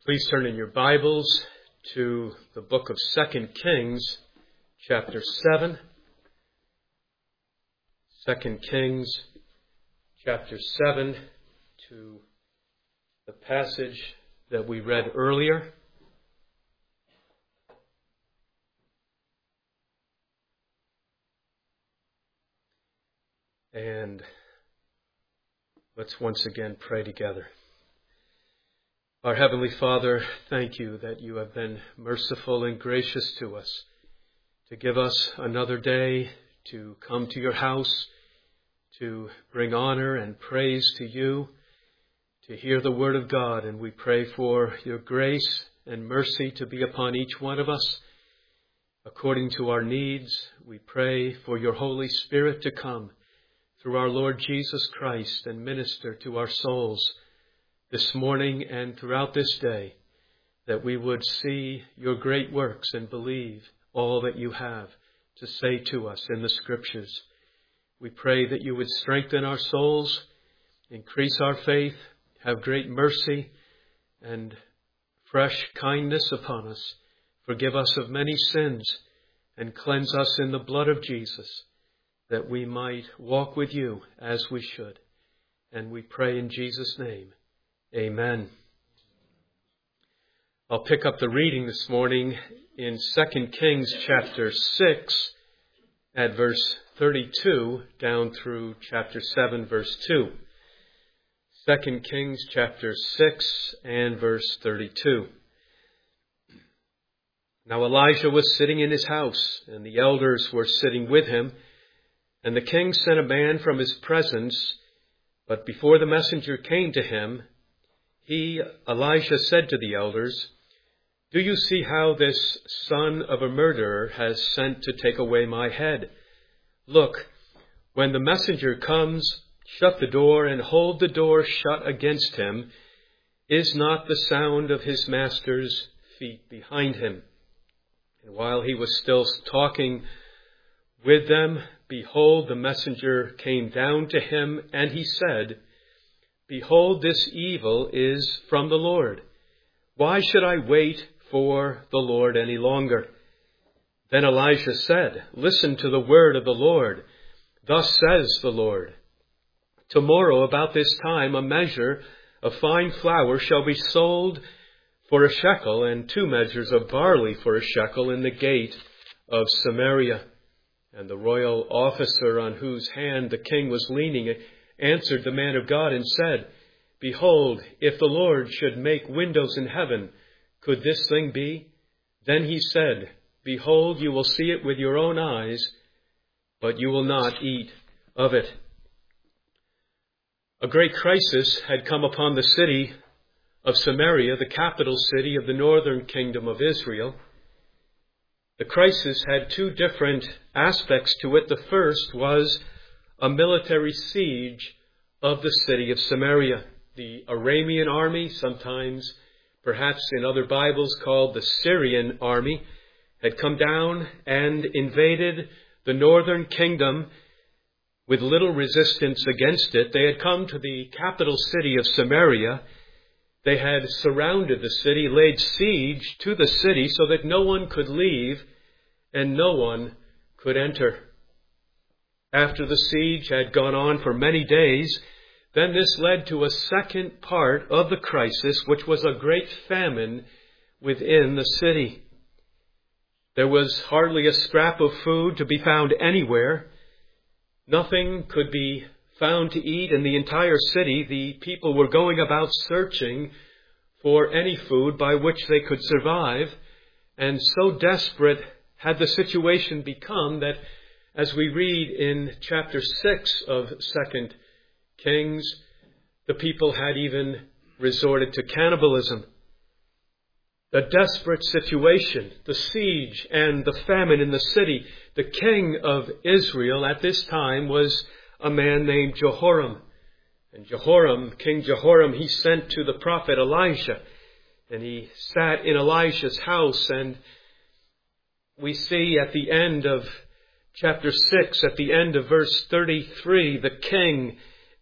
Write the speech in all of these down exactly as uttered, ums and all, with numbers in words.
Please turn in your Bibles to the book of Second Kings, chapter seven. Second Kings, chapter seven, to the passage that we read earlier. And let's once again pray together. Our Heavenly Father, thank you that you have been merciful and gracious to us, to give us another day to come to your house, to bring honor and praise to you, to hear the word of God. And we pray for your grace and mercy to be upon each one of us according to our needs. We pray for your Holy Spirit to come through our Lord Jesus Christ and minister to our souls this morning and throughout this day, that we would see your great works and believe all that you have to say to us in the Scriptures. We pray that you would strengthen our souls, increase our faith, have great mercy and fresh kindness upon us. Forgive us of many sins and cleanse us in the blood of Jesus, that we might walk with you as we should. And we pray in Jesus' name. Amen. I'll pick up the reading this morning in Second Kings chapter six at verse thirty-two down through chapter seven verse two. Second Kings chapter six and verse thirty-two. Now Elijah was sitting in his house, and the elders were sitting with him, and the king sent a man from his presence, but before the messenger came to him, He, Elijah, said to the elders, "Do you see how this son of a murderer has sent to take away my head? Look, when the messenger comes, shut the door and hold the door shut against him. Is not the sound of his master's feet behind him?" And while he was still talking with them, behold, the messenger came down to him, and he said, "Behold, this evil is from the Lord. Why should I wait for the Lord any longer?" Then Elijah said, "Listen to the word of the Lord. Thus says the Lord, tomorrow about this time a measure of fine flour shall be sold for a shekel, and two measures of barley for a shekel in the gate of Samaria." And the royal officer on whose hand the king was leaning answered the man of God and said, "Behold, if the Lord should make windows in heaven, could this thing be?" Then he said, "Behold, you will see it with your own eyes, but you will not eat of it." A great crisis had come upon the city of Samaria, the capital city of the northern kingdom of Israel. The crisis had two different aspects to it. The first was a military siege of the city of Samaria. The Aramean army, sometimes perhaps in other Bibles called the Syrian army, had come down and invaded the northern kingdom with little resistance against it. They had come to the capital city of Samaria. They had surrounded the city, laid siege to the city so that no one could leave and no one could enter. After the siege had gone on for many days, then this led to a second part of the crisis, which was a great famine within the city. There was hardly a scrap of food to be found anywhere. Nothing could be found to eat in the entire city. The people were going about searching for any food by which they could survive. And so desperate had the situation become that, as we read in chapter six of Second Kings, the people had even resorted to cannibalism. The desperate situation, the siege and the famine in the city. The king of Israel at this time was a man named Jehoram. And Jehoram, King Jehoram, he sent to the prophet Elijah. And he sat in Elijah's house, and we see at the end of chapter six, at the end of verse thirty-three, the king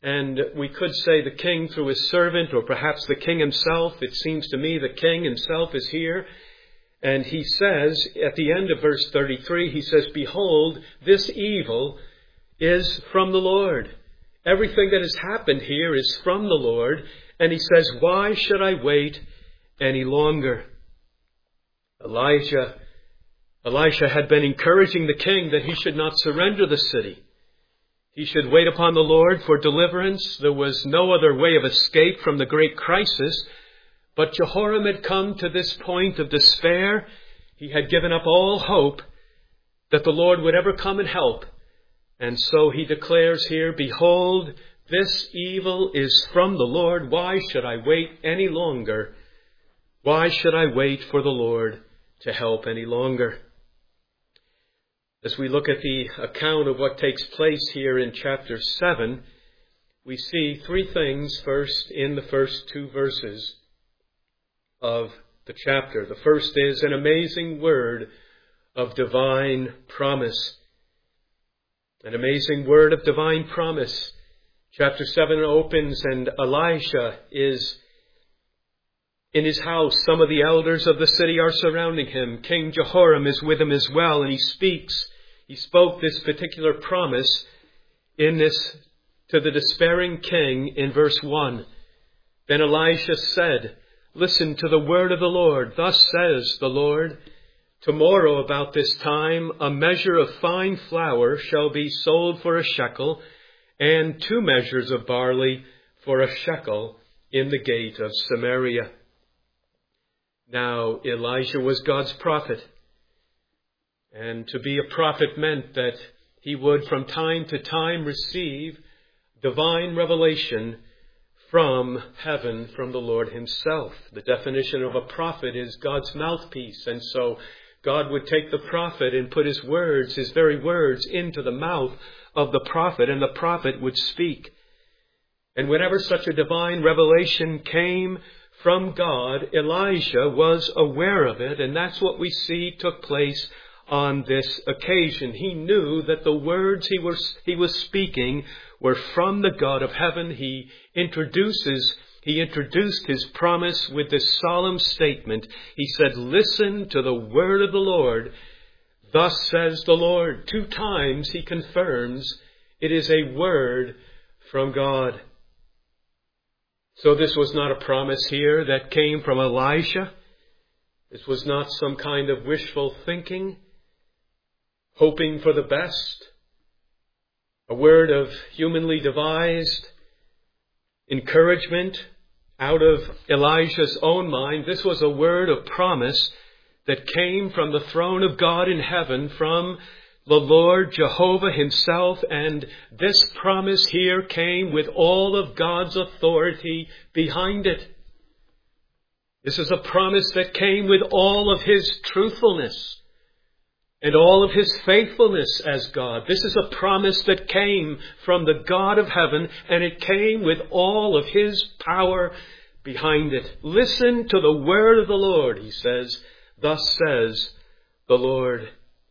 And we could say the king through his servant, or perhaps the king himself. It seems to me the king himself is here. And he says, at the end of verse thirty-three, he says, "Behold, this evil is from the Lord." Everything that has happened here is from the Lord. And he says, "Why should I wait any longer?" Elijah, Elisha had been encouraging the king that he should not surrender the city. He should wait upon the Lord for deliverance. There was no other way of escape from the great crisis. But Jehoram had come to this point of despair. He had given up all hope that the Lord would ever come and help. And so he declares here, "Behold, this evil is from the Lord. Why should I wait any longer? Why should I wait for the Lord to help any longer?" As we look at the account of what takes place here in chapter seven, we see three things first in the first two verses of the chapter. The first is an amazing word of divine promise. An amazing word of divine promise. Chapter seven opens and Elisha is in his house. Some of the elders of the city are surrounding him. King Jehoram is with him as well, and he speaks. He spoke this particular promise in this to the despairing king in verse one. Then Elisha said, "Listen to the word of the Lord. Thus says the Lord, tomorrow about this time a measure of fine flour shall be sold for a shekel, and two measures of barley for a shekel in the gate of Samaria." Now Elijah was God's prophet. And to be a prophet meant that he would from time to time receive divine revelation from heaven, from the Lord himself. The definition of a prophet is God's mouthpiece. And so God would take the prophet and put his words, his very words, into the mouth of the prophet, and the prophet would speak. And whenever such a divine revelation came from God, Elijah was aware of it, and that's what we see took place on this occasion. He knew that the words he was, he was speaking were from the God of heaven. He introduces, he introduced his promise with this solemn statement. He said, "Listen to the word of the Lord. Thus says the Lord." Two times he confirms it is a word from God. So this was not a promise here that came from Elisha. This was not some kind of wishful thinking, hoping for the best, a word of humanly devised encouragement out of Elijah's own mind. This was a word of promise that came from the throne of God in heaven, from the Lord Jehovah himself. And this promise here came with all of God's authority behind it. This is a promise that came with all of his truthfulness and all of his faithfulness as God. This is a promise that came from the God of heaven, and it came with all of his power behind it. "Listen to the word of the Lord," he says. "Thus says the Lord."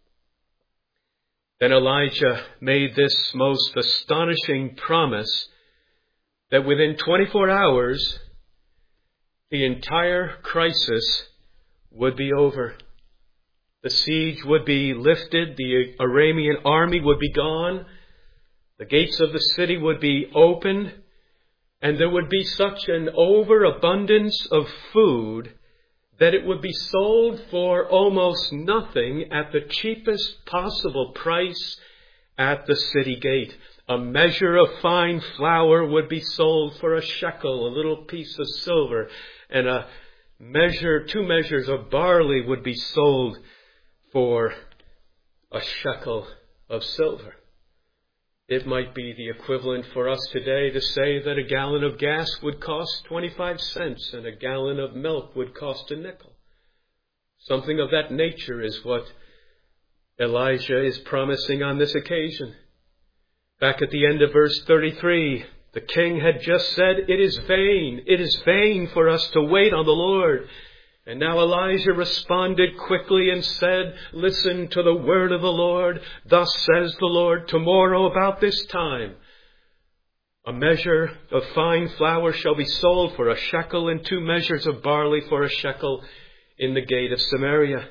Then Elijah made this most astonishing promise that within twenty-four hours, the entire crisis would be over. The siege would be lifted. The Aramean army would be gone. The gates of the city would be opened. And there would be such an overabundance of food that it would be sold for almost nothing at the cheapest possible price at the city gate. A measure of fine flour would be sold for a shekel, a little piece of silver, and a measure, two measures of barley would be sold for a shekel of silver. It might be the equivalent for us today to say that a gallon of gas would cost twenty-five cents and a gallon of milk would cost a nickel. Something of that nature is what Elijah is promising on this occasion. Back at the end of verse thirty-three, the king had just said, "It is vain, it is vain for us to wait on the Lord." And now Elijah responded quickly and said, "Listen to the word of the Lord. Thus says the Lord, tomorrow about this time, A measure of fine flour shall be sold for a shekel, and two measures of barley for a shekel in the gate of Samaria.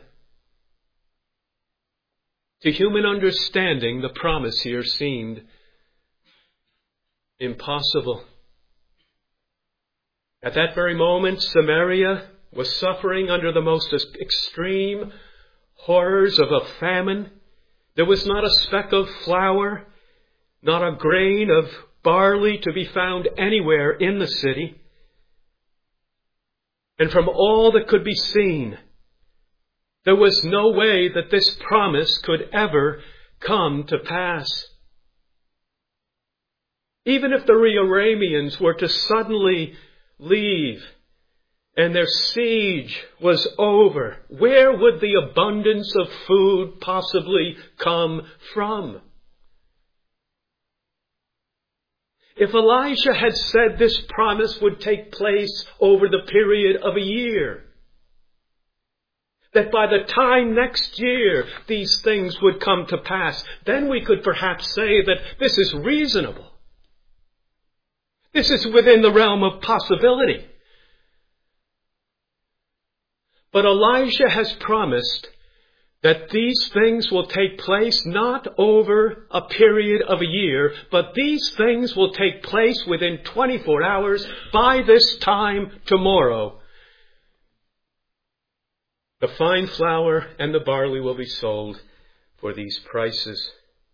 To human understanding, the promise here seemed impossible. At that very moment, Samaria was suffering under the most extreme horrors of a famine. There was not a speck of flour, not a grain of barley to be found anywhere in the city. And from all that could be seen, there was no way that this promise could ever come to pass. Even if the Arameans were to suddenly leave and their siege was over, where would the abundance of food possibly come from? If Elijah had said this promise would take place over the period of a year, that by the time next year these things would come to pass, then we could perhaps say that this is reasonable. This is within the realm of possibility. But Elijah has promised that these things will take place not over a period of a year, but these things will take place within twenty-four hours. By this time tomorrow, the fine flour and the barley will be sold for these prices.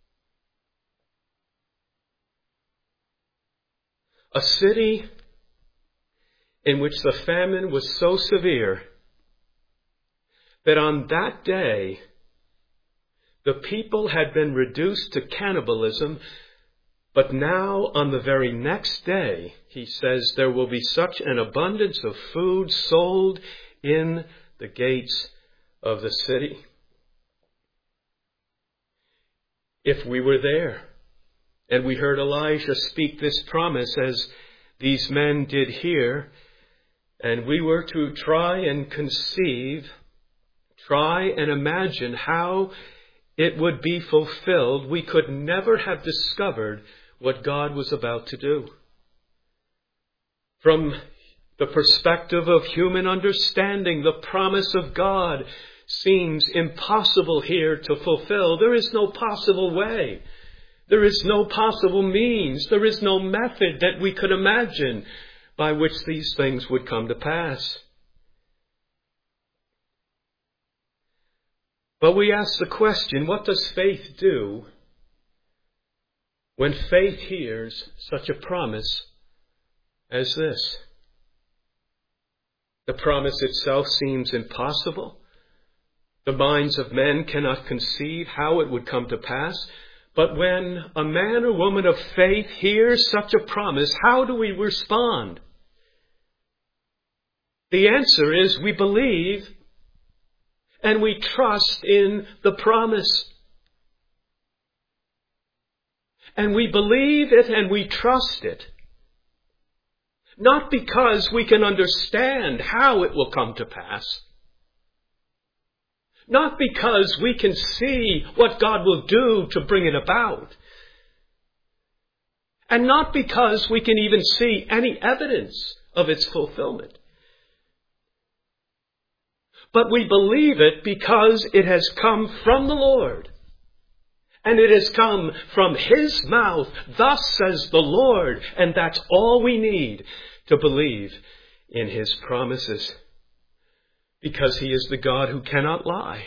A city in which the famine was so severe that on that day, the people had been reduced to cannibalism, but now on the very next day, he says, there will be such an abundance of food sold in the gates of the city. If we were there, and we heard Elijah speak this promise as these men did here, and we were to try and conceive Try and imagine how it would be fulfilled, we could never have discovered what God was about to do. From the perspective of human understanding, the promise of God seems impossible here to fulfill. There is no possible way. There is no possible means. There is no method that we could imagine by which these things would come to pass. But we ask the question, what does faith do when faith hears such a promise as this? The promise itself seems impossible. The minds of men cannot conceive how it would come to pass. But when a man or woman of faith hears such a promise, how do we respond? The answer is we believe and we trust in the promise. And we believe it and we trust it. Not because we can understand how it will come to pass. Not because we can see what God will do to bring it about. And not because we can even see any evidence of its fulfillment. But we believe it because it has come from the Lord. And it has come from His mouth. Thus says the Lord. And that's all we need to believe in His promises. Because He is the God who cannot lie.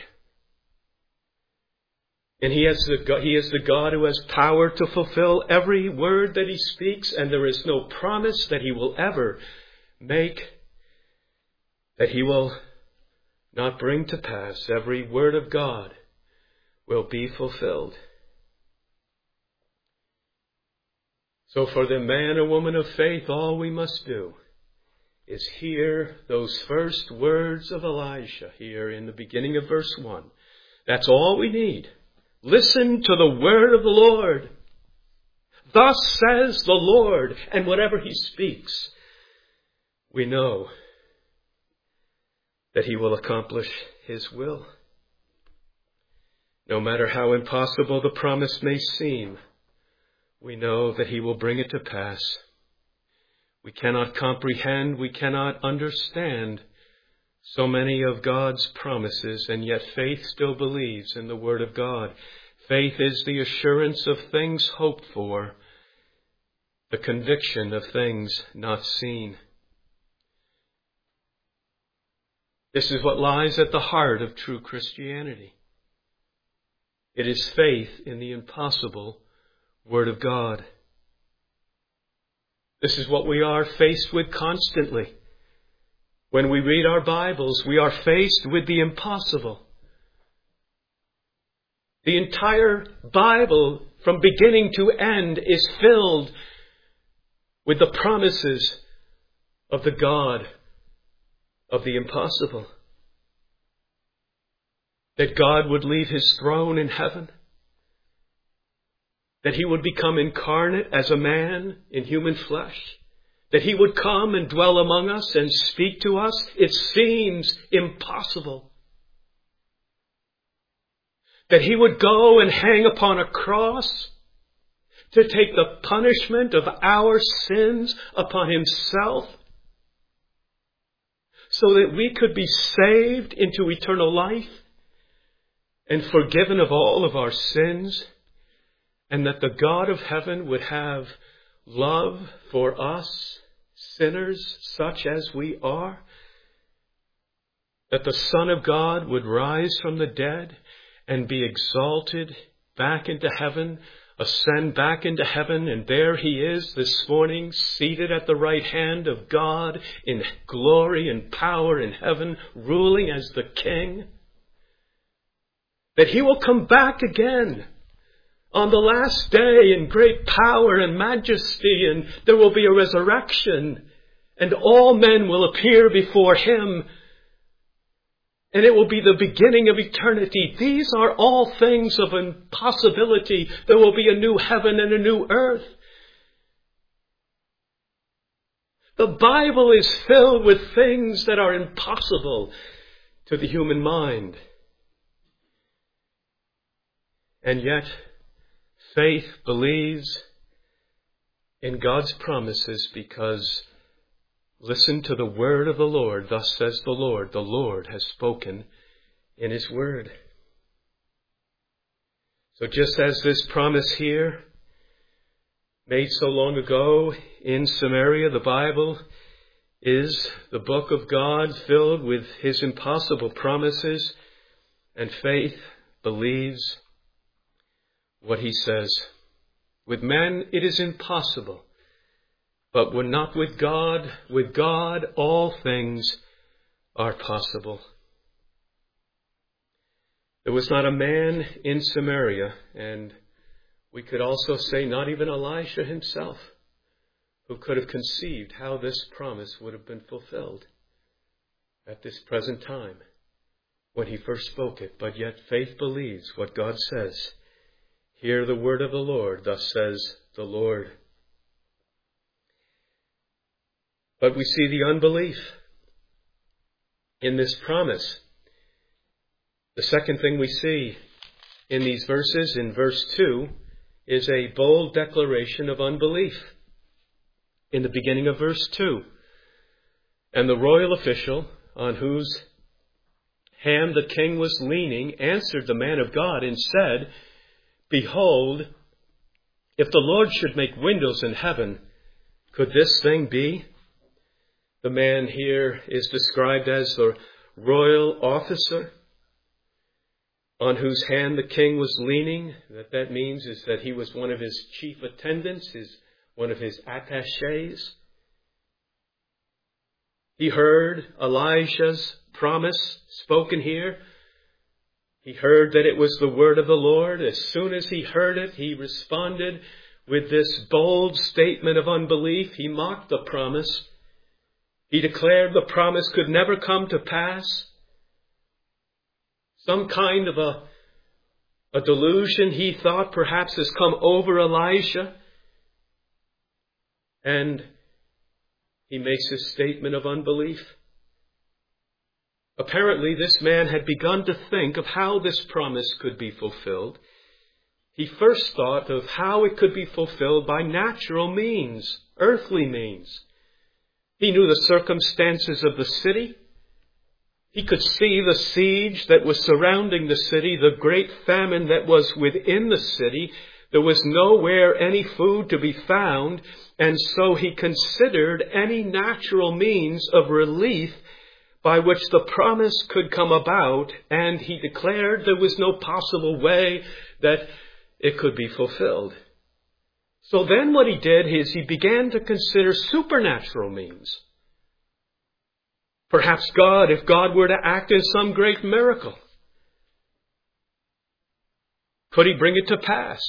And He is the, He is the God who has power to fulfill every word that He speaks. And there is no promise that He will ever make that He will not bring to pass. Every word of God will be fulfilled. So for the man or woman of faith, all we must do is hear those first words of Elijah here in the beginning of verse one. That's all we need. Listen to the word of the Lord. Thus says the Lord, and whatever He speaks, we know that He will accomplish His will. No matter how impossible the promise may seem, we know that He will bring it to pass. We cannot comprehend, we cannot understand so many of God's promises, and yet faith still believes in the Word of God. Faith is the assurance of things hoped for, the conviction of things not seen. This is what lies at the heart of true Christianity. It is faith in the impossible Word of God. This is what we are faced with constantly. When we read our Bibles, we are faced with the impossible. The entire Bible, from beginning to end, is filled with the promises of the God of the impossible. That God would leave His throne in heaven. That He would become incarnate as a man in human flesh. That He would come and dwell among us and speak to us. It seems impossible. That He would go and hang upon a cross to take the punishment of our sins upon Himself, so that we could be saved into eternal life and forgiven of all of our sins, and that the God of heaven would have love for us, sinners such as we are, that the Son of God would rise from the dead and be exalted back into heaven, ascend back into heaven, and there He is this morning, seated at the right hand of God in glory and power in heaven, ruling as the King. That He will come back again on the last day in great power and majesty, and there will be a resurrection, and all men will appear before Him, and it will be the beginning of eternity. These are all things of impossibility. There will be a new heaven and a new earth. The Bible is filled with things that are impossible to the human mind. And yet, faith believes in God's promises because, listen to the word of the Lord. Thus says the Lord. The Lord has spoken in His word. So just as this promise here, made so long ago in Samaria, the Bible is the book of God filled with His impossible promises, and faith believes what He says. With men it is impossible, but when not with God, with God all things are possible. There was not a man in Samaria, and we could also say not even Elisha himself, who could have conceived how this promise would have been fulfilled at this present time when he first spoke it. But yet faith believes what God says. Hear the word of the Lord, thus says the Lord. But we see the unbelief in this promise. The second thing we see in these verses, in verse two, is a bold declaration of unbelief. In the beginning of verse two, and the royal official on whose hand the king was leaning answered the man of God and said, Behold, if the Lord should make windows in heaven, could this thing be? The man here is described as the royal officer on whose hand the king was leaning. What that means is that he was one of his chief attendants, his one of his attachés. He heard Elisha's promise spoken here. He heard that it was the word of the Lord. As soon as he heard it, he responded with this bold statement of unbelief. He mocked the promise. He declared the promise could never come to pass. Some kind of a, a delusion, he thought, perhaps has come over Elisha. And he makes a statement of unbelief. Apparently, this man had begun to think of how this promise could be fulfilled. he first thought of how it could be fulfilled by natural means, earthly means. He knew the circumstances of the city. He could see the siege that was surrounding the city, the great famine that was within the city. There was nowhere any food to be found, and so he considered any natural means of relief by which the promise could come about, and he declared there was no possible way that it could be fulfilled. So then what he did is he began to consider supernatural means. Perhaps God, if God were to act in some great miracle, could he bring it to pass?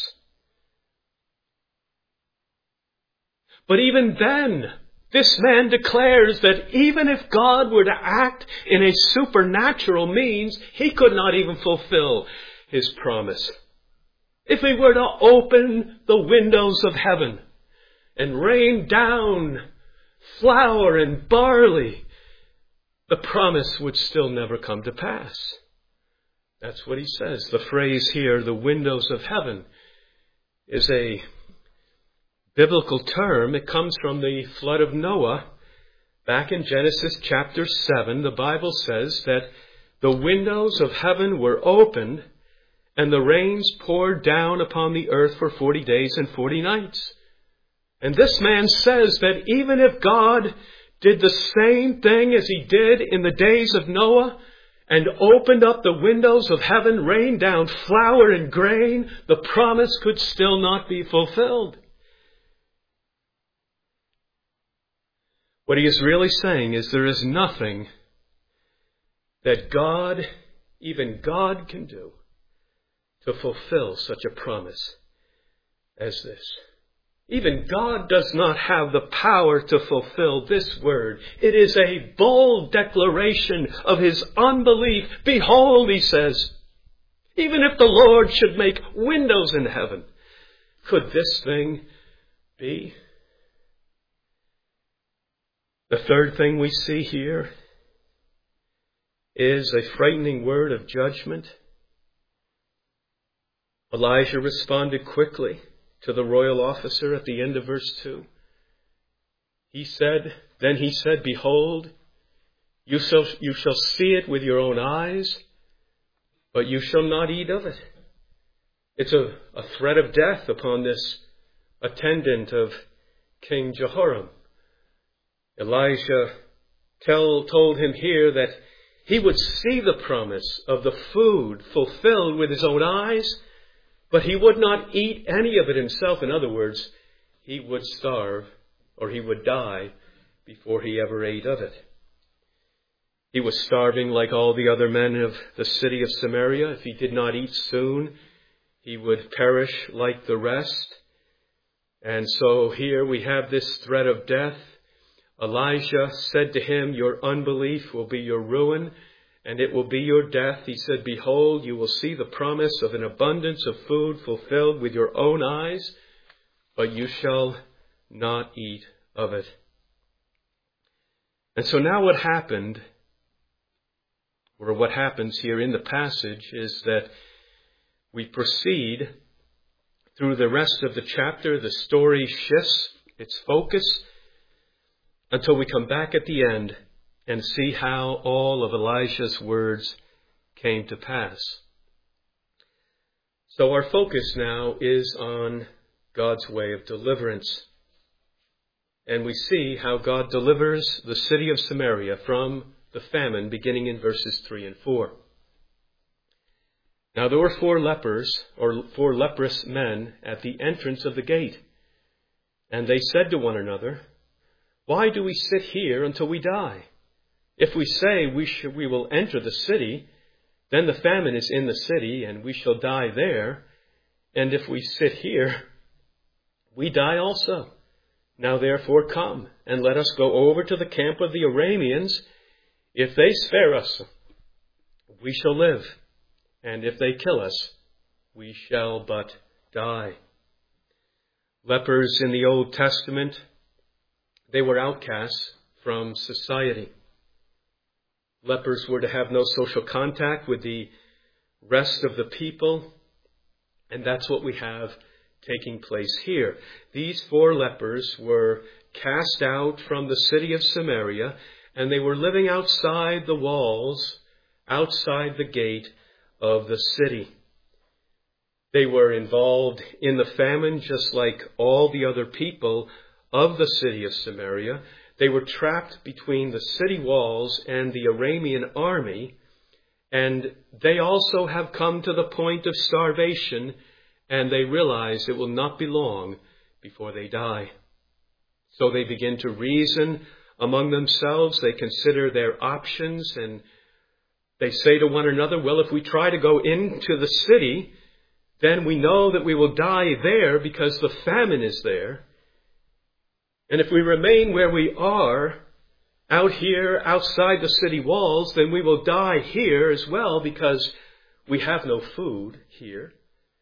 But even then, this man declares that even if God were to act in a supernatural means, he could not even fulfill his promise. If he were to open the windows of heaven and rain down flour and barley, the promise would still never come to pass. That's what he says. The phrase here, the windows of heaven, is a biblical term. It comes from the flood of Noah. Back in Genesis chapter seven, the Bible says that the windows of heaven were opened and the rains poured down upon the earth for forty days and forty nights. And this man says that even if God did the same thing as he did in the days of Noah and opened up the windows of heaven, rained down flour and grain, the promise could still not be fulfilled. What he is really saying is there is nothing that God, even God, can do to fulfill such a promise as this. Even God does not have the power to fulfill this word. It is a bold declaration of his unbelief. Behold, he says, even if the Lord should make windows in heaven, could this thing be? The third thing we see here is a frightening word of judgment. Elijah responded quickly to the royal officer at the end of verse two. He said, then he said, behold, you shall, you shall see it with your own eyes, but you shall not eat of it. It's a, a threat of death upon this attendant of King Jehoram. Elijah tell, told him here that he would see the promise of the food fulfilled with his own eyes, but he would not eat any of it himself. In other words, he would starve or he would die before he ever ate of it. He was starving like all the other men of the city of Samaria. If he did not eat soon, he would perish like the rest. And so here we have this threat of death. Elijah said to him, your unbelief will be your ruin, and it will be your death. He said, behold, you will see the promise of an abundance of food fulfilled with your own eyes, but you shall not eat of it. And so now what happened, or what happens here in the passage, is that we proceed through the rest of the chapter. The story shifts its focus until we come back at the end and see how all of Elijah's words came to pass. So our focus now is on God's way of deliverance. And we see how God delivers the city of Samaria from the famine, beginning in verses three and four. Now there were four lepers, or four leprous men, at the entrance of the gate. And they said to one another, why do we sit here until we die? If we say we, sh- we will enter the city, then the famine is in the city, and we shall die there. And if we sit here, we die also. Now therefore come, and let us go over to the camp of the Arameans. If they spare us, we shall live. And if they kill us, we shall but die. Lepers in the Old Testament, they were outcasts from society. Lepers were to have no social contact with the rest of the people. And that's what we have taking place here. These four lepers were cast out from the city of Samaria, and they were living outside the walls, outside the gate of the city. They were involved in the famine just like all the other people of the city of Samaria. They were trapped between the city walls and the Aramean army, and they also have come to the point of starvation, and they realize it will not be long before they die. So they begin to reason among themselves. They consider their options, and they say to one another, well, if we try to go into the city, then we know that we will die there because the famine is there. And if we remain where we are, out here, outside the city walls, then we will die here as well because we have no food here.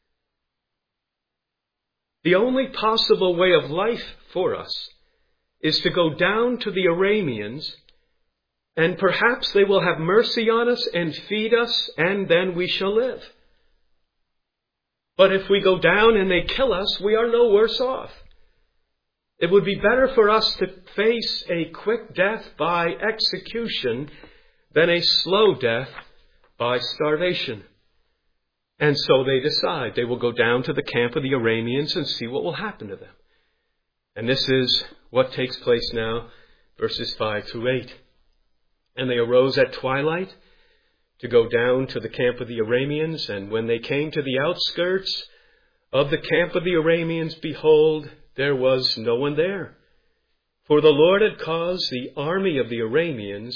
The only possible way of life for us is to go down to the Arameans, and perhaps they will have mercy on us and feed us, and then we shall live. But if we go down and they kill us, we are no worse off. It would be better for us to face a quick death by execution than a slow death by starvation. And so they decide they will go down to the camp of the Arameans and see what will happen to them. And this is what takes place now, verses five through eight. And they arose at twilight to go down to the camp of the Arameans, and when they came to the outskirts of the camp of the Arameans, behold, there was no one there. For the Lord had caused the army of the Arameans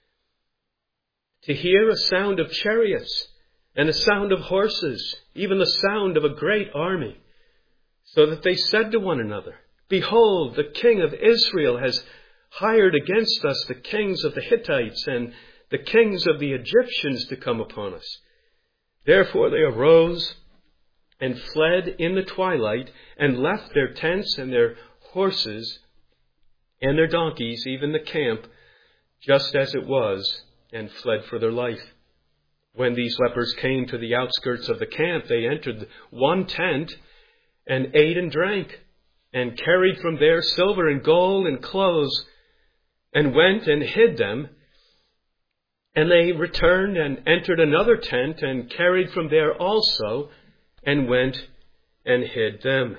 to hear a sound of chariots and a sound of horses, even the sound of a great army, so that they said to one another, behold, the king of Israel has hired against us the kings of the Hittites and the kings of the Egyptians to come upon us. Therefore they arose and fled in the twilight, and left their tents and their horses and their donkeys, even the camp, just as it was, and fled for their life. When these lepers came to the outskirts of the camp, they entered one tent and ate and drank, and carried from there silver and gold and clothes, and went and hid them. And they returned and entered another tent, and carried from there also, and went and hid them.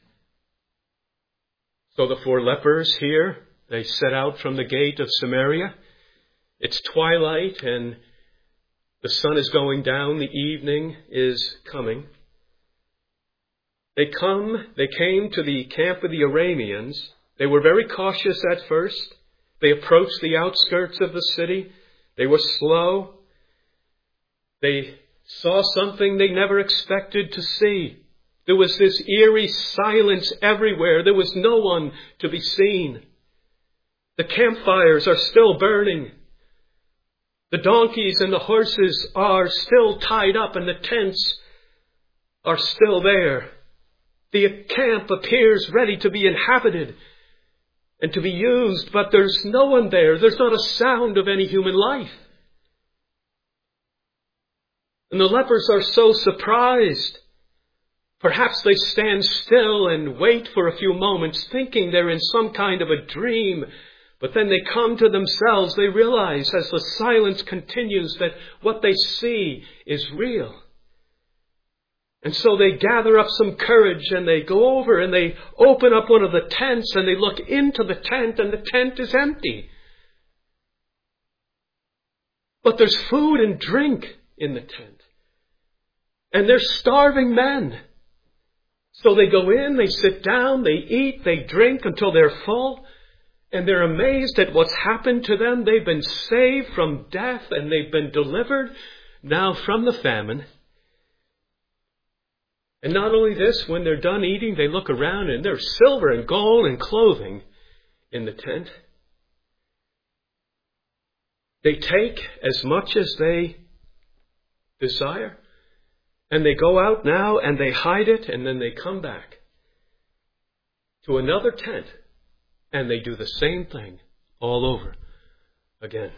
So the four lepers here, they set out from the gate of Samaria. It's twilight, and the sun is going down. The evening is coming. They come, they came to the camp of the Arameans. They were very cautious at first. They approached the outskirts of the city. They were slow. They saw something they never expected to see. There was this eerie silence everywhere. There was no one to be seen. The campfires are still burning. The donkeys and the horses are still tied up, and the tents are still there. The camp appears ready to be inhabited and to be used, but there's no one there. There's not a sound of any human life. And the lepers are so surprised. Perhaps they stand still and wait for a few moments, thinking they're in some kind of a dream. But then they come to themselves. They realize as the silence continues that what they see is real. And so they gather up some courage, and they go over and they open up one of the tents, and they look into the tent, and the tent is empty. But there's food and drink in the tent. And they're starving men. So they go in, they sit down, they eat, they drink until they're full. And they're amazed at what's happened to them. They've been saved from death, and they've been delivered now from the famine. And not only this, when they're done eating, they look around, and there's silver and gold and clothing in the tent. They take as much as they desire. And they go out now and they hide it, and then they come back to another tent and they do the same thing all over again.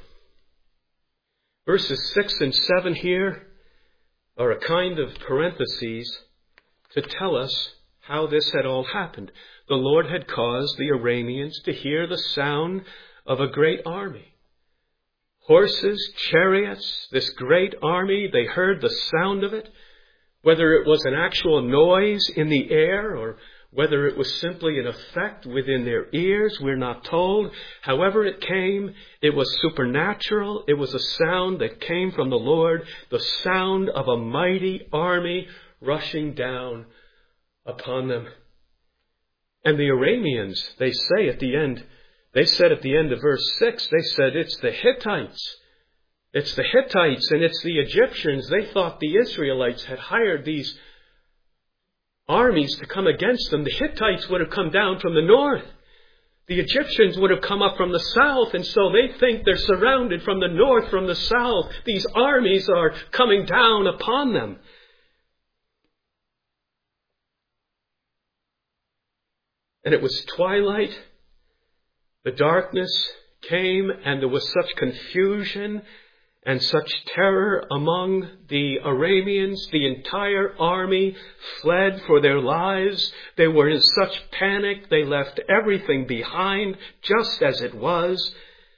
Verses six and seven here are a kind of parentheses to tell us how this had all happened. The Lord had caused the Arameans to hear the sound of a great army. Horses, chariots, this great army, they heard the sound of it. Whether it was an actual noise in the air or whether it was simply an effect within their ears, we're not told. However it came, it was supernatural. It was a sound that came from the Lord, the sound of a mighty army rushing down upon them. And the Arameans, they say at the end, they said at the end of verse six, they said it's the Hittites. It's the Hittites and it's the Egyptians. They thought the Israelites had hired these armies to come against them. The Hittites would have come down from the north. The Egyptians would have come up from the south. And so they think they're surrounded from the north, from the south. These armies are coming down upon them. And it was twilight. The darkness came and there was such confusion and such terror among the Arameans. The entire army fled for their lives. They were in such panic. They left everything behind just as it was.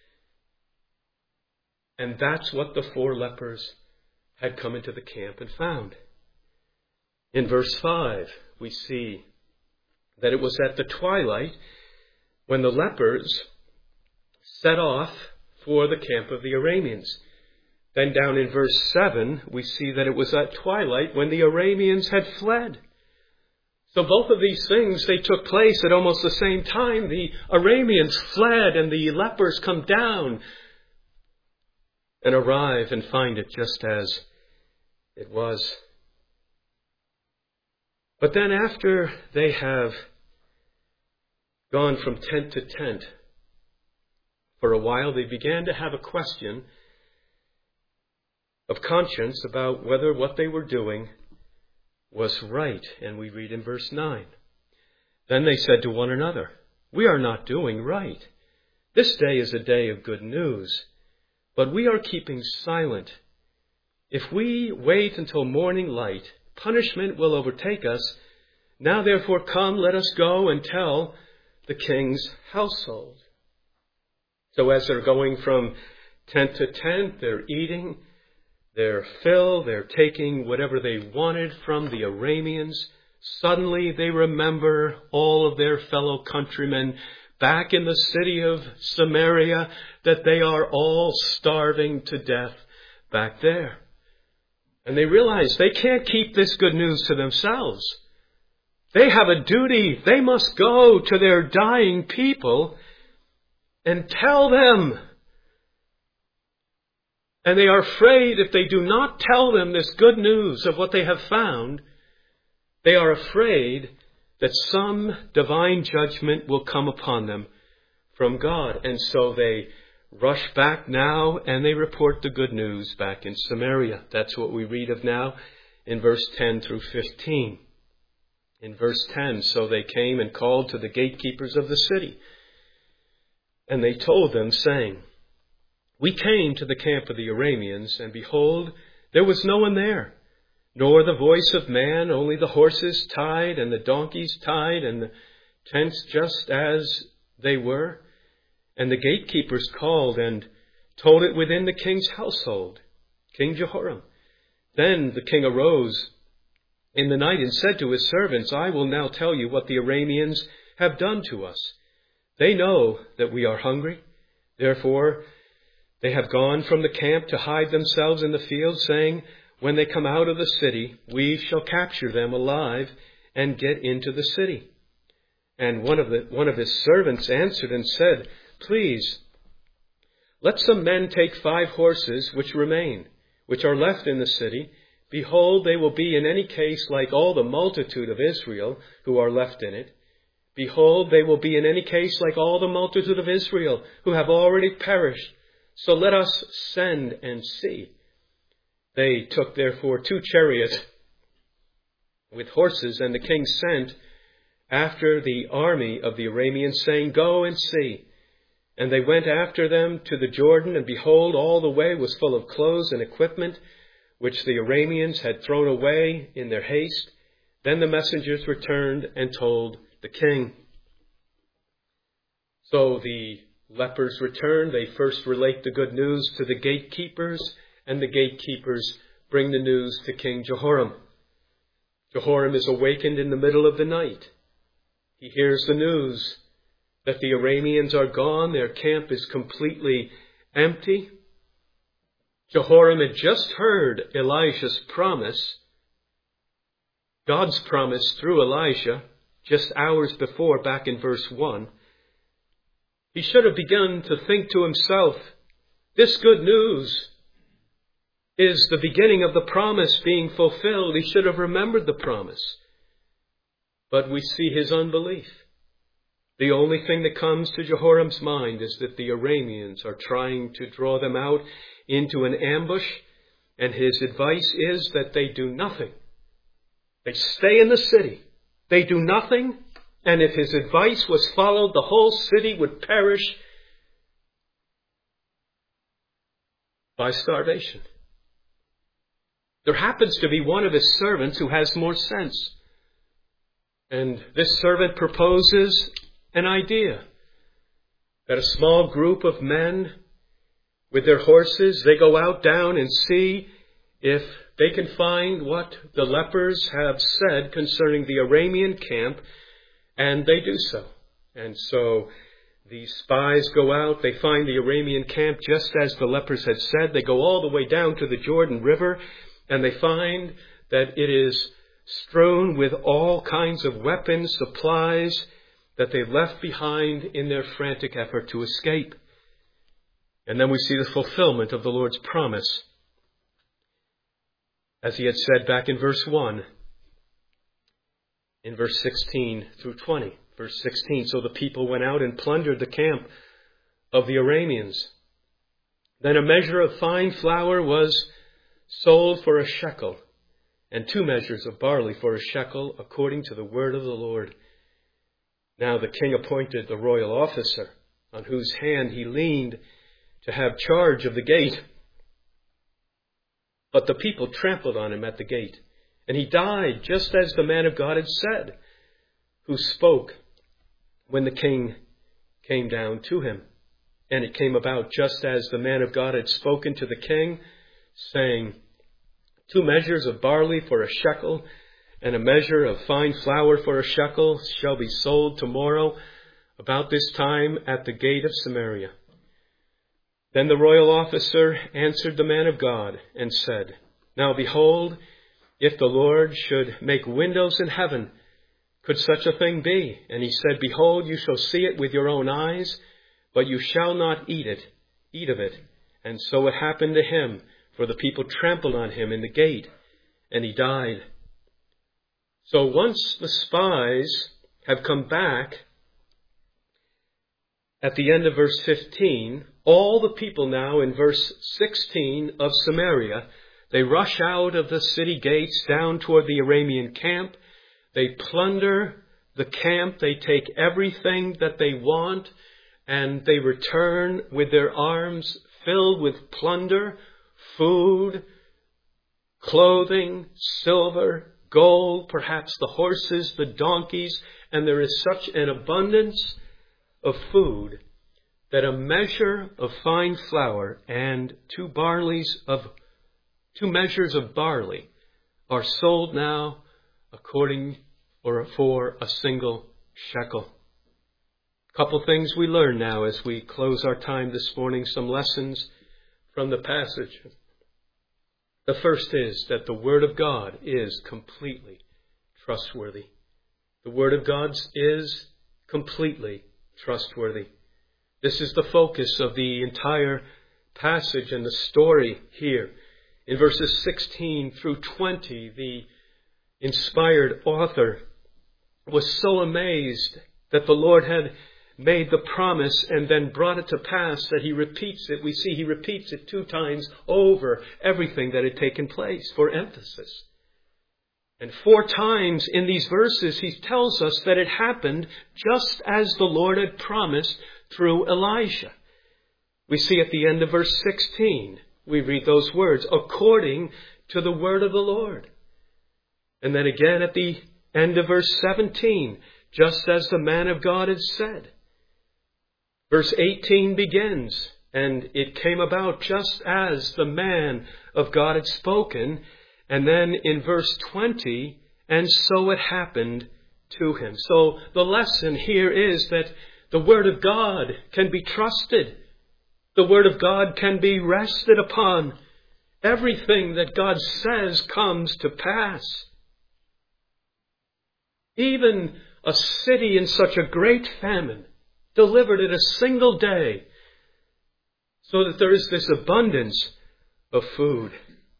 And that's what the four lepers had come into the camp and found. In verse five, we see that it was at the twilight when the lepers set off for the camp of the Arameans. Then down in verse seven, we see that it was at twilight when the Arameans had fled. So both of these things, they took place at almost the same time. The Arameans fled and the lepers come down and arrive and find it just as it was. But then after they have gone from tent to tent, for a while they began to have a question of conscience about whether what they were doing was right. And we read in verse nine, then they said to one another, we are not doing right. This day is a day of good news, but we are keeping silent. If we wait until morning light, punishment will overtake us. Now therefore come, let us go and tell the king's household. So as they're going from tent to tent, they're eating their fill, they're taking whatever they wanted from the Arameans. Suddenly they remember all of their fellow countrymen back in the city of Samaria, that they are all starving to death back there. And they realize they can't keep this good news to themselves. They have a duty. They must go to their dying people and tell them. And they are afraid if they do not tell them this good news of what they have found, they are afraid that some divine judgment will come upon them from God. And so they rush back now and they report the good news back in Samaria. That's what we read of now in verse ten through fifteen. In verse ten, so they came and called to the gatekeepers of the city. And they told them, saying, we came to the camp of the Arameans, and behold, there was no one there, nor the voice of man, only the horses tied and the donkeys tied and the tents just as they were. And the gatekeepers called and told it within the king's household, King Jehoram. Then the king arose in the night and said to his servants, I will now tell you what the Arameans have done to us. They know that we are hungry. Therefore, they have gone from the camp to hide themselves in the field, saying, when they come out of the city, we shall capture them alive and get into the city. And one of the, one of his servants answered and said, please, let some men take five horses which remain, which are left in the city. Behold, they will be in any case like all the multitude of Israel who are left in it. Behold, they will be in any case like all the multitude of Israel who have already perished. So let us send and see. They took therefore two chariots with horses, and the king sent after the army of the Arameans, saying, go and see. And they went after them to the Jordan, and behold, all the way was full of clothes and equipment, which the Arameans had thrown away in their haste. Then the messengers returned and told the king. So the lepers return. They first relate the good news to the gatekeepers, and the gatekeepers bring the news to King Jehoram. Jehoram is awakened in the middle of the night. He hears the news that the Arameans are gone. Their camp is completely empty. Jehoram had just heard Elisha's promise, God's promise through Elisha, just hours before, back in verse one. He should have begun to think to himself, this good news is the beginning of the promise being fulfilled. He should have remembered the promise. But we see his unbelief. The only thing that comes to Jehoram's mind is that the Arameans are trying to draw them out into an ambush, and his advice is that they do nothing. They stay in the city. They do nothing, and if his advice was followed, the whole city would perish by starvation. There happens to be one of his servants who has more sense. And this servant proposes an idea that a small group of men with their horses, they go out down and see if they can find what the lepers have said concerning the Aramean camp, and they do so. And so these spies go out, they find the Aramean camp just as the lepers had said. They go all the way down to the Jordan River, and they find that it is strewn with all kinds of weapons, supplies that they left behind in their frantic effort to escape. And then we see the fulfillment of the Lord's promise, as he had said back in verse one, in verse sixteen through twenty. Verse sixteen, so the people went out and plundered the camp of the Arameans. Then a measure of fine flour was sold for a shekel, and two measures of barley for a shekel, according to the word of the Lord. Now the king appointed the royal officer, on whose hand he leaned, to have charge of the gate. But the people trampled on him at the gate, and he died just as the man of God had said, who spoke when the king came down to him. And it came about just as the man of God had spoken to the king, saying, two measures of barley for a shekel, and a measure of fine flour for a shekel shall be sold tomorrow about this time at the gate of Samaria. Then the royal officer answered the man of God and said, now behold, if the Lord should make windows in heaven, could such a thing be? And he said, behold, you shall see it with your own eyes, but you shall not eat it, eat of it. And so it happened to him, for the people trampled on him in the gate, and he died. So once the spies have come back, at the end of verse fifteen, all the people now in verse sixteen of Samaria, they rush out of the city gates down toward the Aramean camp. They plunder the camp. They take everything that they want, and they return with their arms filled with plunder, food, clothing, silver, gold, perhaps the horses, the donkeys, and there is such an abundance of food that a measure of fine flour and two barleys of two measures of barley are sold now according or for a single shekel. A couple things we learn now as we close our time this morning, some lessons from the passage. The first is that the Word of God is completely trustworthy. The Word of God is completely trustworthy. This is the focus of the entire passage and the story here. In verses sixteen through twenty, the inspired author was so amazed that the Lord had made the promise and then brought it to pass that he repeats it. We see he repeats it two times over everything that had taken place for emphasis. And four times in these verses he tells us that it happened just as the Lord had promised through Elisha. We see at the end of verse sixteen, we read those words, according to the word of the Lord. And then again at the End of verse seventeen, just as the man of God had said. Verse eighteen begins, and it came about just as the man of God had spoken. And then in verse twenty, and so it happened to him. So the lesson here is that the Word of God can be trusted. The Word of God can be rested upon. Everything that God says comes to pass. Even a city in such a great famine, delivered in a single day, so that there is this abundance of food.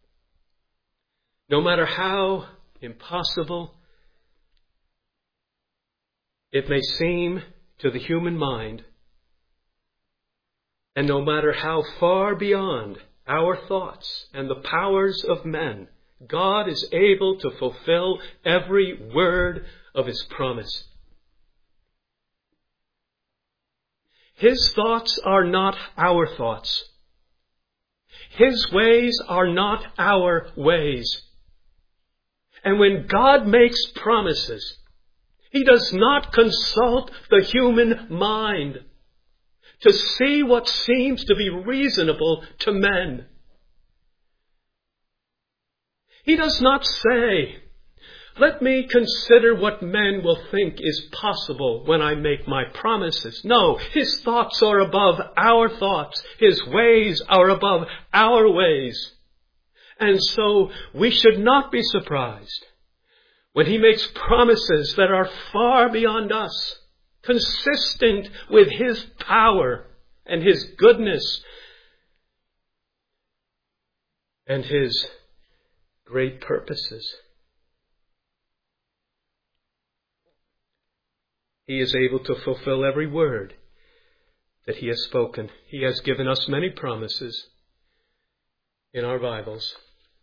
No matter how impossible it may seem to the human mind, and no matter how far beyond our thoughts and the powers of men, God is able to fulfill every word of His promise. His thoughts are not our thoughts. His ways are not our ways. And when God makes promises, He does not consult the human mind to see what seems to be reasonable to men. He does not say, let me consider what men will think is possible when I make my promises. No, His thoughts are above our thoughts. His ways are above our ways. And so we should not be surprised when He makes promises that are far beyond us, consistent with His power and His goodness and His great purposes. He is able to fulfill every word that He has spoken. He has given us many promises in our Bibles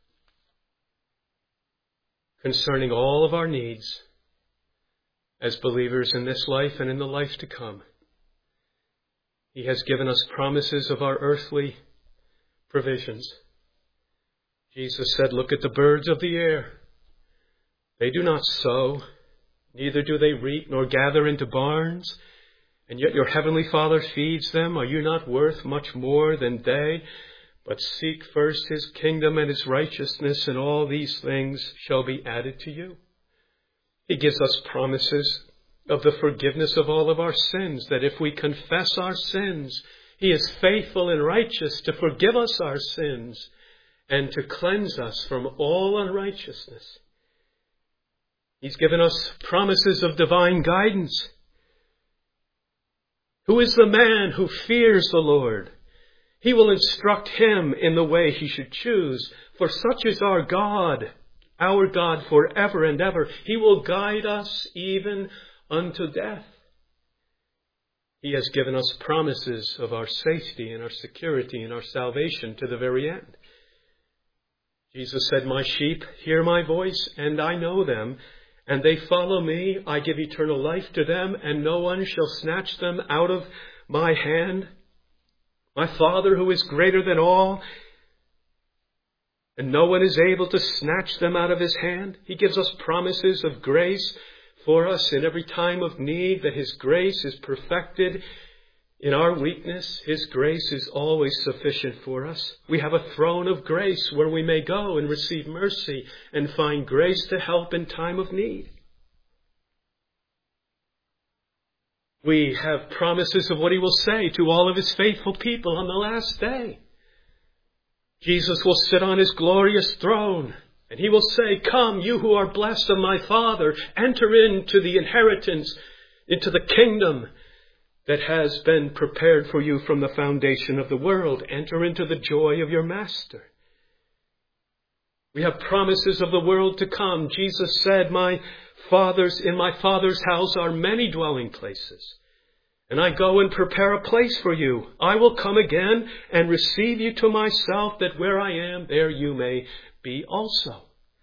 concerning all of our needs as believers in this life and in the life to come. He has given us promises of our earthly provisions. Jesus said, look at the birds of the air. They do not sow, neither do they reap nor gather into barns, and yet your heavenly Father feeds them. Are you not worth much more than they? But seek first His kingdom and His righteousness, and all these things shall be added to you. He gives us promises of the forgiveness of all of our sins, that if we confess our sins, He is faithful and righteous to forgive us our sins and to cleanse us from all unrighteousness. He's given us promises of divine guidance. Who is the man who fears the Lord? He will instruct him in the way he should choose. For such is our God, our God forever and ever. He will guide us even unto death. He has given us promises of our safety and our security and our salvation to the very end. Jesus said, my sheep hear my voice, and I know them, and they follow me. I give eternal life to them, and no one shall snatch them out of my hand. My Father, who is greater than all, and no one is able to snatch them out of His hand. He gives us promises of grace for us in every time of need, that His grace is perfected in our weakness. His grace is always sufficient for us. We have a throne of grace where we may go and receive mercy and find grace to help in time of need. We have promises of what He will say to all of His faithful people on the last day. Jesus will sit on His glorious throne, and He will say, come, you who are blessed of my Father, enter into the inheritance, into the kingdom that has been prepared for you from the foundation of the world. Enter into the joy of your Master. We have promises of the world to come. Jesus said, my Father's, in my Father's house are many dwelling places, and I go and prepare a place for you. I will come again and receive you to myself, that where I am, there you may be also.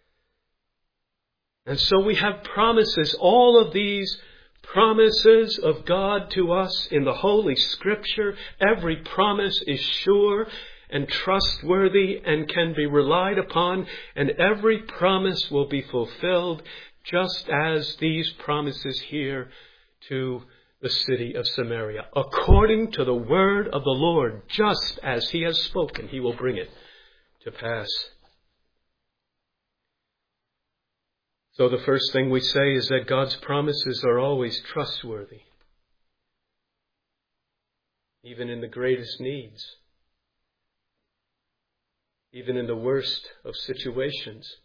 And so we have promises, all of these promises of God to us in the Holy Scripture. Every promise is sure and trustworthy and can be relied upon, and every promise will be fulfilled just as these promises here to the city of Samaria. According to the word of the Lord, just as he has spoken, he will bring it to pass. So the first thing we say is that God's promises are always trustworthy, even in the greatest needs, even in the worst of situations,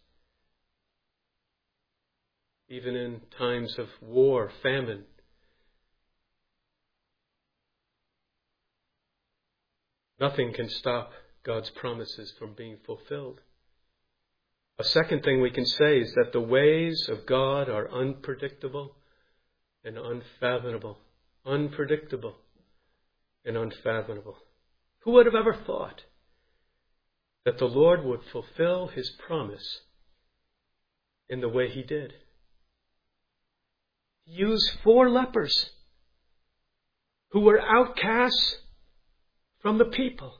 even in times of war, famine. Nothing can stop God's promises from being fulfilled. A second thing we can say is that the ways of God are unpredictable and unfathomable. Unpredictable and unfathomable. Who would have ever thought that the Lord would fulfill his promise in the way he did? He used four lepers who were outcasts from the people.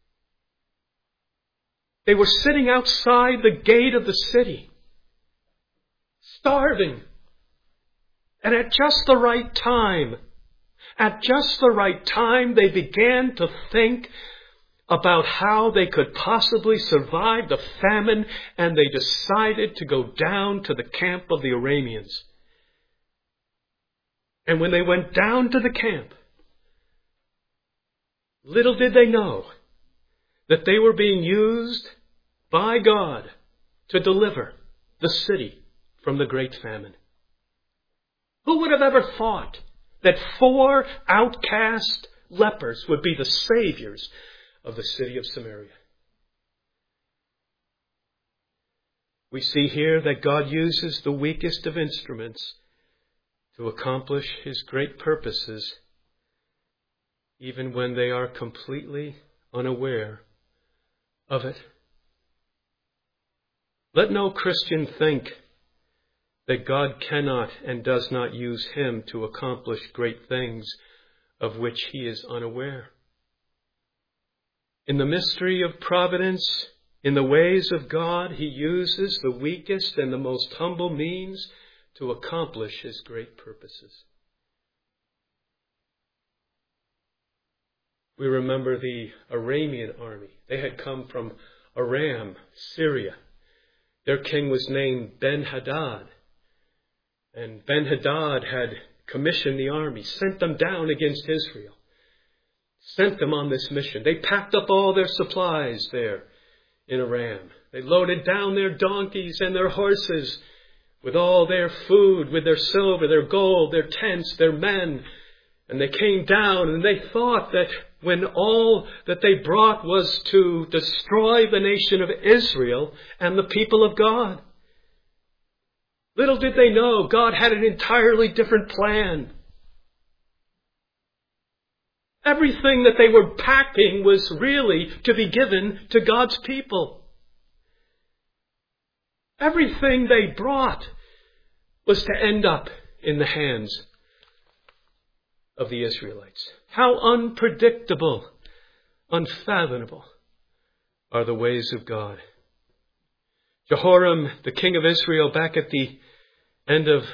They were sitting outside the gate of the city, starving. And at just the right time, at just the right time, they began to think about how they could possibly survive the famine, and they decided to go down to the camp of the Arameans. And when they went down to the camp, little did they know that they were being used by God to deliver the city from the great famine. Who would have ever thought that four outcast lepers would be the saviors of the city of Samaria? We see here that God uses the weakest of instruments to accomplish his great purposes, even when they are completely unaware of it. Let no Christian think that God cannot and does not use him to accomplish great things of which he is unaware. In the mystery of providence, in the ways of God, he uses the weakest and the most humble means to accomplish his great purposes. We remember the Aramean army. They had come from Aram, Syria. Their king was named Ben-Hadad. And Ben-Hadad had commissioned the army, sent them down against Israel, sent them on this mission. They packed up all their supplies there in Aram. They loaded down their donkeys and their horses with all their food, with their silver, their gold, their tents, their men. And they came down and they thought that when all that they brought was to destroy the nation of Israel and the people of God. Little did they know God had an entirely different plan. Everything that they were packing was really to be given to God's people. Everything they brought was to end up in the hands of the Israelites. How unpredictable, unfathomable are the ways of God. Jehoram, the king of Israel, back at the end of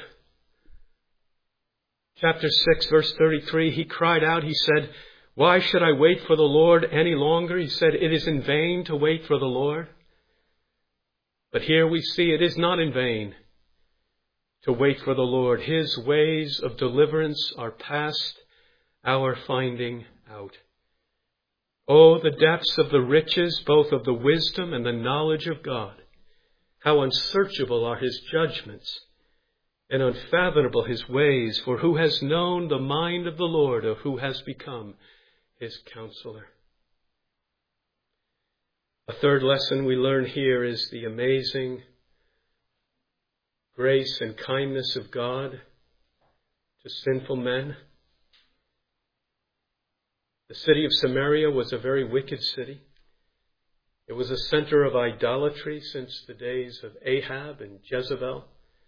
chapter six, verse thirty-three, he cried out, he said, "Why should I wait for the Lord any longer?" He said, "It is in vain to wait for the Lord." But here we see it is not in vain to wait for the Lord. His ways of deliverance are past our finding out. Oh, the depths of the riches, both of the wisdom and the knowledge of God. How unsearchable are his judgments and unfathomable his ways. For who has known the mind of the Lord, or who has become his counselor? A third lesson we learn here is the amazing grace and kindness of God to sinful men. The city of Samaria was a very wicked city. It was a center of idolatry since the days of Ahab and Jezebel.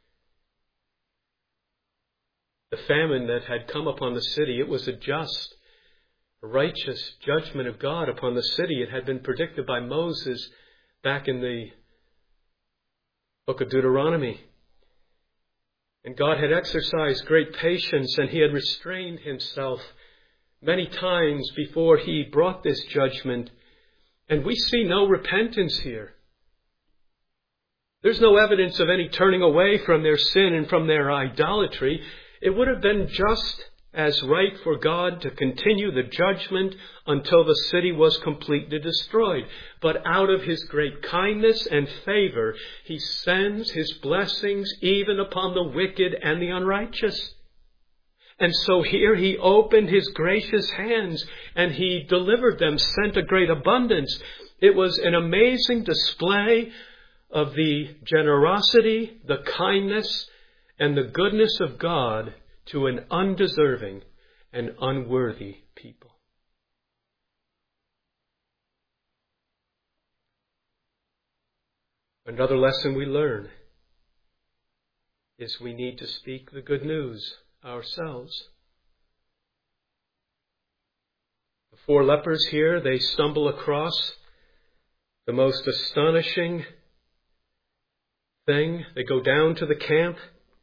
The famine that had come upon the city, it was a just, righteous judgment of God upon the city. It had been predicted by Moses back in the book of Deuteronomy. And God had exercised great patience, and he had restrained himself many times before he brought this judgment. And we see no repentance here. There's no evidence of any turning away from their sin and from their idolatry. It would have been just as right for God to continue the judgment until the city was completely destroyed. But out of his great kindness and favor, he sends his blessings even upon the wicked and the unrighteous. And so here he opened his gracious hands and he delivered them, sent a great abundance. It was an amazing display of the generosity, the kindness, and the goodness of God to an undeserving and unworthy people. Another lesson we learn is we need to speak the good news ourselves. The four lepers here, they stumble across the most astonishing thing. They go down to the camp.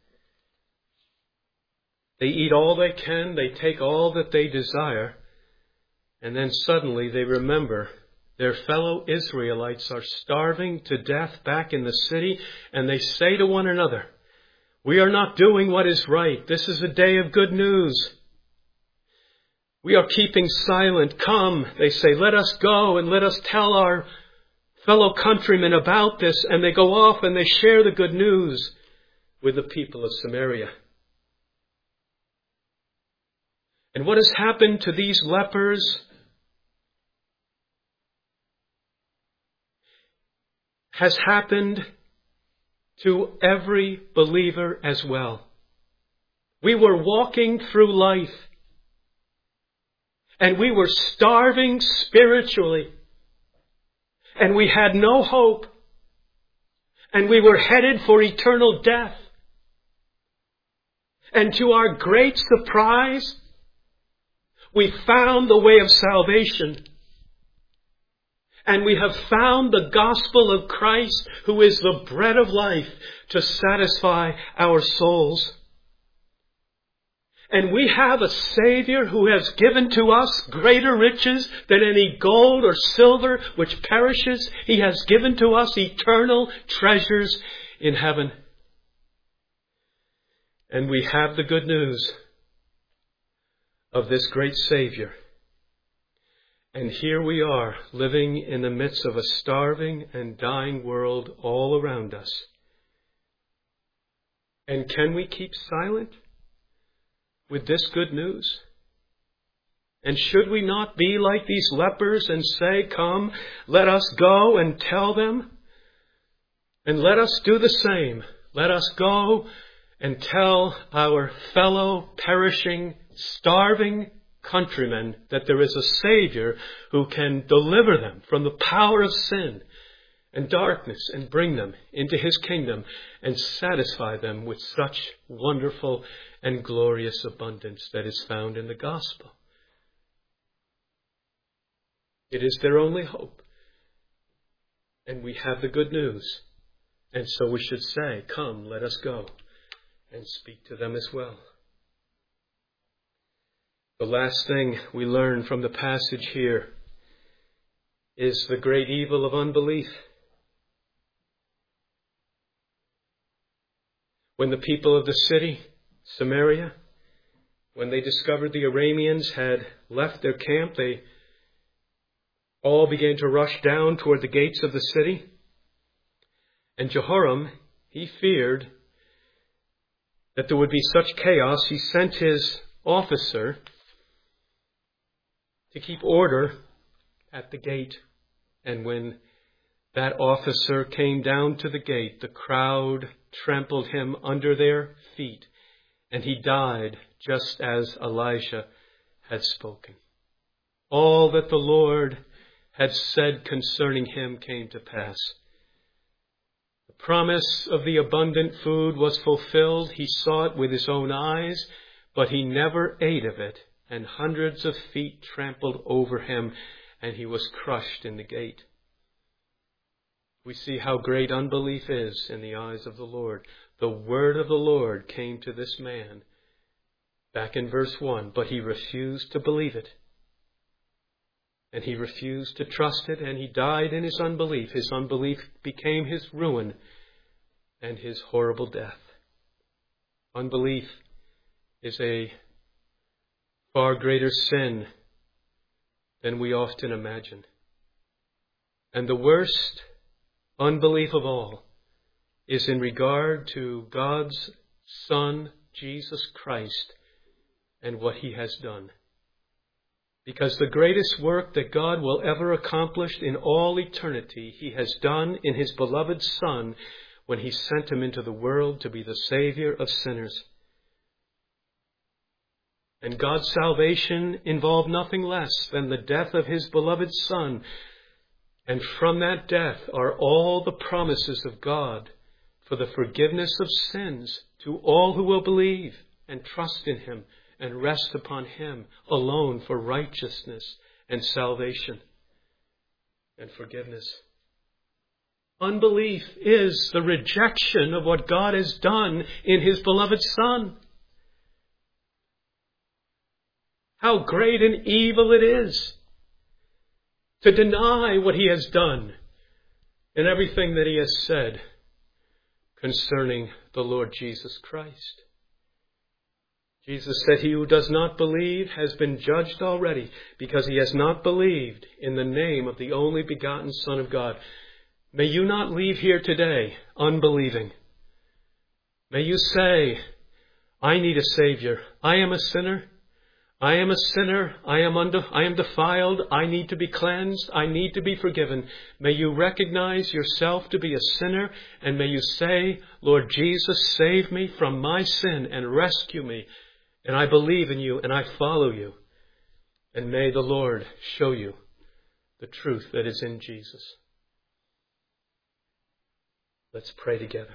They eat all they can. They take all that they desire. And then suddenly they remember their fellow Israelites are starving to death back in the city. And they say to one another, "We are not doing what is right. This is a day of good news. We are keeping silent. Come," they say, "let us go and let us tell our fellow countrymen about this." And they go off and they share the good news with the people of Samaria. And what has happened to these lepers has happened to every believer as well. We were walking through life and we were starving spiritually and we had no hope and we were headed for eternal death. And to our great surprise, we found the way of salvation. And we have found the gospel of Christ, who is the bread of life, to satisfy our souls. And we have a Savior who has given to us greater riches than any gold or silver which perishes. He has given to us eternal treasures in heaven. And we have the good news of this great Savior. And here we are, living in the midst of a starving and dying world all around us. And can we keep silent with this good news? And should we not be like these lepers and say, "Come, let us go and tell them"? And let us do the same. Let us go and tell our fellow perishing, starving countrymen that there is a Savior who can deliver them from the power of sin and darkness and bring them into his kingdom and satisfy them with such wonderful and glorious abundance that is found in the gospel. It is their only hope. And we have the good news. And so we should say, "Come, let us go," and speak to them as well. The last thing we learn from the passage here is the great evil of unbelief. When the people of the city, Samaria, when they discovered the Arameans had left their camp, they all began to rush down toward the gates of the city. And Jehoram, he feared that there would be such chaos. He sent his officer to keep order at the gate. And when that officer came down to the gate, the crowd trampled him under their feet, and he died just as Elijah had spoken. All that the Lord had said concerning him came to pass. The promise of the abundant food was fulfilled. He saw it with his own eyes, but he never ate of it. And hundreds of feet trampled over him, and he was crushed in the gate. we see how great unbelief is in the eyes of the Lord. The word of the Lord came to this man back in verse one, but he refused to believe it. And he refused to trust it, and he died in his unbelief. His unbelief became his ruin and his horrible death. Unbelief is a far greater sin than we often imagine. And the worst unbelief of all is in regard to God's Son, Jesus Christ, and what he has done. Because the greatest work that God will ever accomplish in all eternity, he has done in his beloved Son when he sent him into the world to be the Savior of sinners. And God's salvation involved nothing less than the death of his beloved Son. And from that death are all the promises of God for the forgiveness of sins to all who will believe and trust in him and rest upon him alone for righteousness and salvation and forgiveness. Unbelief is the rejection of what God has done in his beloved Son. How great and evil it is to deny what he has done and everything that he has said concerning the Lord Jesus Christ. Jesus said, he who does not believe has been judged already because he has not believed in the name of the only begotten Son of God. May you not leave here today unbelieving. May you say, I need a Savior. I am a sinner. I am a sinner. I am unde- I am defiled. I need to be cleansed. I need to be forgiven. May you recognize yourself to be a sinner, and may you say, Lord Jesus, save me from my sin and rescue me. And I believe in you and I follow you. And may the Lord show you the truth that is in Jesus. Let's pray together.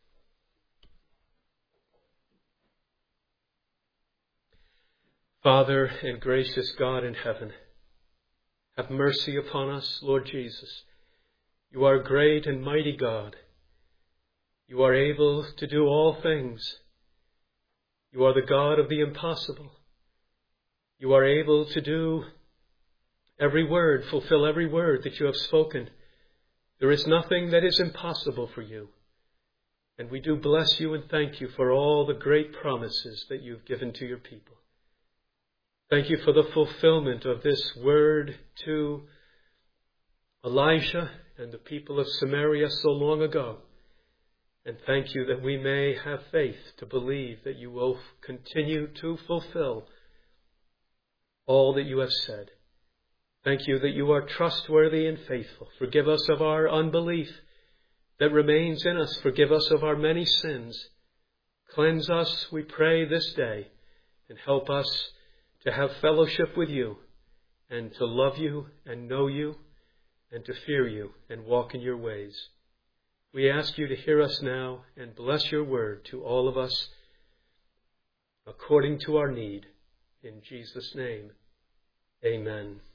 Father and gracious God in heaven, have mercy upon us, Lord Jesus. You are great and mighty God. You are able to do all things. You are the God of the impossible. You are able to do every word, fulfill every word that you have spoken. There is nothing that is impossible for you. And we do bless you and thank you for all the great promises that you've given to your people. Thank you for the fulfillment of this word to Elijah and the people of Samaria so long ago. And thank you that we may have faith to believe that you will continue to fulfill all that you have said. Thank you that you are trustworthy and faithful. Forgive us of our unbelief that remains in us. Forgive us of our many sins. Cleanse us, we pray, this day, and help us to have fellowship with you and to love you and know you and to fear you and walk in your ways. We ask you to hear us now and bless your word to all of us according to our need. In Jesus' name, amen.